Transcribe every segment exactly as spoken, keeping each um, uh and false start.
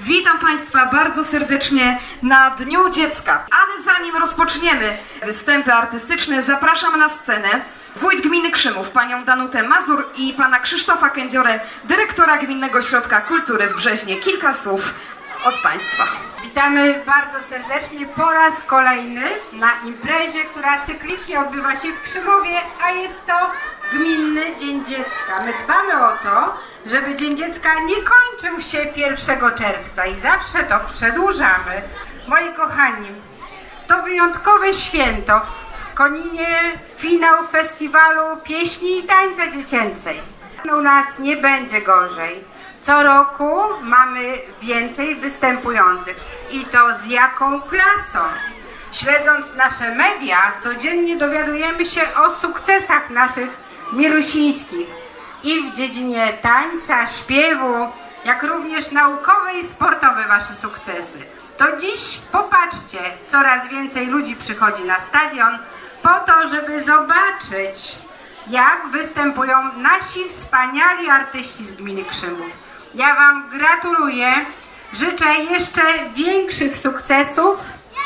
Witam Państwa bardzo serdecznie na Dniu Dziecka. Ale zanim rozpoczniemy występy artystyczne, zapraszam na scenę wójt gminy Krzymów, panią Danutę Mazur i pana Krzysztofa Kędziorę, dyrektora Gminnego Ośrodka Kultury w Brzeźnie. Kilka słów od Państwa. Witamy bardzo serdecznie po raz kolejny na imprezie, która cyklicznie odbywa się w Krzymowie, a jest to Gminny Dzień Dziecka. My dbamy o to, żeby Dzień Dziecka nie kończył się pierwszego czerwca i zawsze to przedłużamy. Moi kochani, to wyjątkowe święto w Koninie, finał festiwalu pieśni i tańca dziecięcej. U nas nie będzie gorzej. Co roku mamy więcej występujących i to z jaką klasą. Śledząc nasze media, codziennie dowiadujemy się o sukcesach naszych mielusińskich i w dziedzinie tańca, śpiewu, jak również naukowe i sportowe wasze sukcesy. To dziś popatrzcie, coraz więcej ludzi przychodzi na stadion po to, żeby zobaczyć, jak występują nasi wspaniali artyści z gminy Krzymów. Ja wam gratuluję, życzę jeszcze większych sukcesów,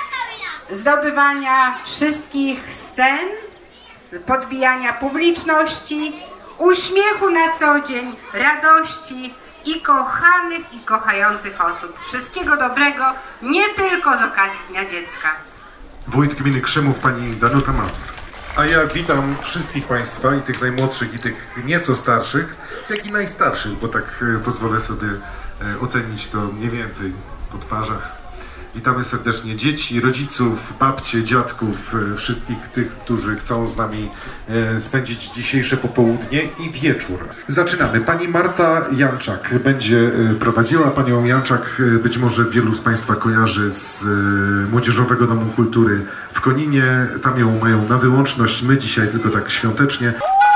zdobywania wszystkich scen, podbijania publiczności, uśmiechu na co dzień, radości i kochanych i kochających osób. Wszystkiego dobrego, nie tylko z okazji Dnia Dziecka. Wójt gminy Krzymów, pani Danuta Mazur. A ja witam wszystkich Państwa, i tych najmłodszych, i tych nieco starszych, jak i najstarszych, bo tak e, pozwolę sobie e, ocenić to mniej więcej po twarzach. Witamy serdecznie dzieci, rodziców, babcie, dziadków, e, wszystkich tych, którzy chcą z nami e, spędzić dzisiejsze popołudnie i wieczór. Zaczynamy. Pani Marta Janczak będzie e, prowadziła. Panią Janczak e, być może wielu z Państwa kojarzy z e, Młodzieżowego Domu Kultury w Koninie. Tam ją mają na wyłączność, my dzisiaj tylko tak świątecznie.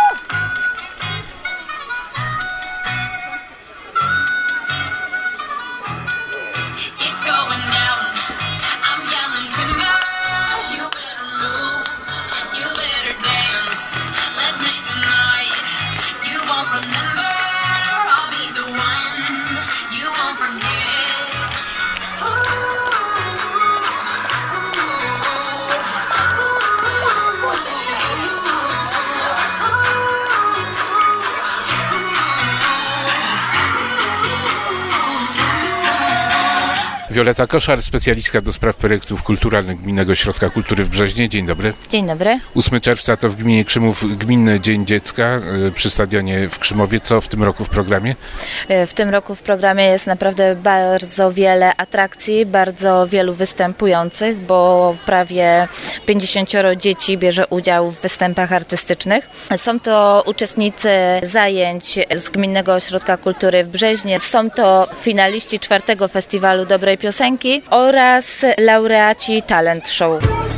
Wioleta Koszar, specjalistka do spraw projektów kulturalnych Gminnego Ośrodka Kultury w Brzeźnie. Dzień dobry. Dzień dobry. ósmego czerwca to w gminie Krzymów Gminny Dzień Dziecka przy stadionie w Krzymowie. Co w tym roku w programie? W tym roku w programie jest naprawdę bardzo wiele atrakcji, bardzo wielu występujących, bo prawie pięćdziesięcioro dzieci bierze udział w występach artystycznych. Są to uczestnicy zajęć z Gminnego Ośrodka Kultury w Brzeźnie. Są to finaliści czwartego festiwalu Dobrej Piosenki oraz laureaci Talent Show.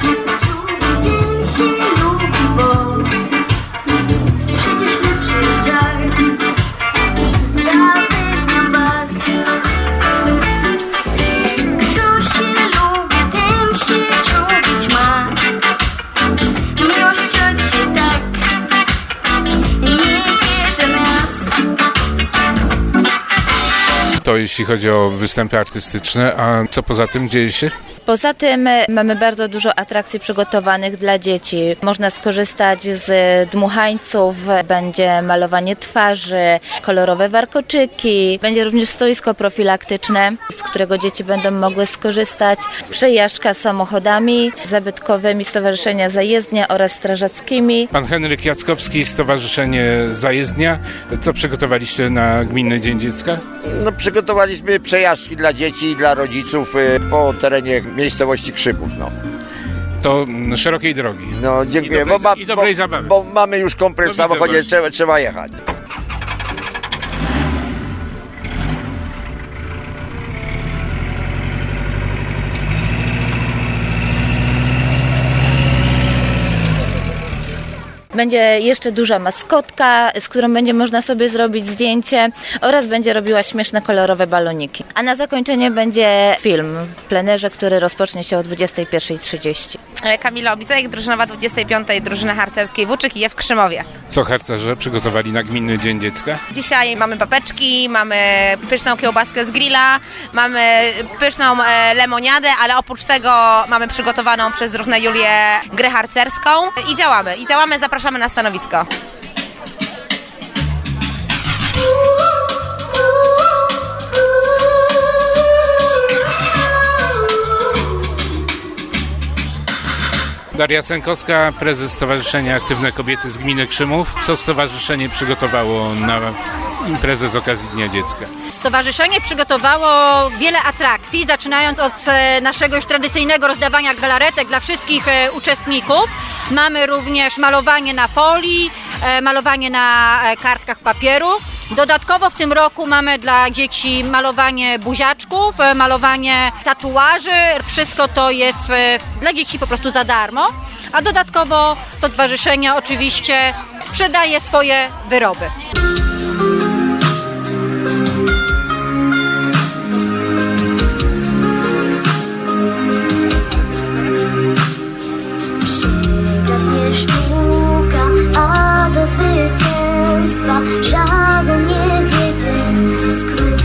To jeśli chodzi o występy artystyczne, a co poza tym dzieje się? Poza tym mamy bardzo dużo atrakcji przygotowanych dla dzieci. Można skorzystać z dmuchańców, będzie malowanie twarzy, kolorowe warkoczyki, będzie również stoisko profilaktyczne, z którego dzieci będą mogły skorzystać, przejażdżka samochodami zabytkowymi Stowarzyszenia Zajezdnia oraz strażackimi. Pan Henryk Jackowski, Stowarzyszenie Zajezdnia. Co przygotowaliście na Gminny Dzień Dziecka? No, przygotowaliśmy przejażdżki dla dzieci i dla rodziców po terenie miejscowości Krzymów. No. To szerokiej drogi. No, dziękuję. I dobrej, bo, ma, i dobrej bo, zabawy. Bo mamy już komplet w samochodzie, trzeba, trzeba jechać. Będzie jeszcze duża maskotka, z którą będzie można sobie zrobić zdjęcie oraz będzie robiła śmieszne, kolorowe baloniki. A na zakończenie będzie film w plenerze, który rozpocznie się o dwudziestej pierwszej trzydzieści. Kamila Obizek, drużynowa dwudziestej piątej Drużyny Harcerskiej W Ł K I w Krzymowie. Co harcerze przygotowali na Gminny Dzień Dziecka? Dzisiaj mamy papeczki, mamy pyszną kiełbaskę z grilla, mamy pyszną e, lemoniadę, ale oprócz tego mamy przygotowaną przez Drużynę Julię grę harcerską i działamy. I działamy, zapraszamy na stanowisko. Daria Sękowska, prezes Stowarzyszenia Aktywne Kobiety z Gminy Krzymów. Co stowarzyszenie przygotowało na imprezę z okazji Dnia Dziecka? Stowarzyszenie przygotowało wiele atrakcji, zaczynając od naszego już tradycyjnego rozdawania galaretek dla wszystkich uczestników. Mamy również malowanie na folii, malowanie na kartkach papieru. Dodatkowo w tym roku mamy dla dzieci malowanie buziaczków, malowanie tatuaży. Wszystko to jest dla dzieci po prostu za darmo. A dodatkowo stowarzyszenie oczywiście sprzedaje swoje wyroby. A do zwycięstwa żaden nie wiedzie skrót.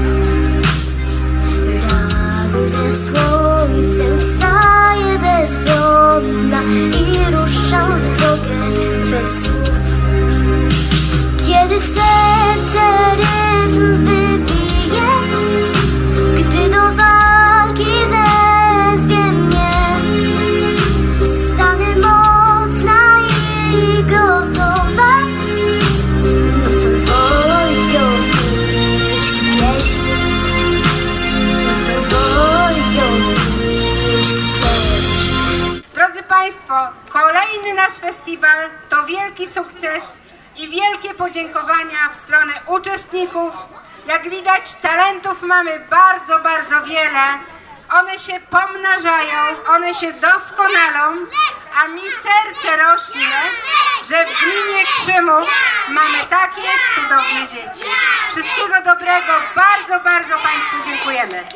Razem ze słońcem wstaję bezbronna i ruszam w drogę bez słów. Kiedy serce rytm wybije, gdy do walki wezwie mnie, stanę mocna i gotowa, nocą zwoją wilczki pieśń, nocą zwoją wilczki pieśń. Drodzy Państwo, kolejny nasz festiwal to wielki sukces i wielkie podziękowania w stronę uczestników. Jak widać, talentów mamy bardzo, bardzo wiele. One się pomnażają, one się doskonalą, a mi serce rośnie, że w gminie Krzymów mamy takie cudowne dzieci. Wszystkiego dobrego, bardzo, bardzo Państwu dziękujemy.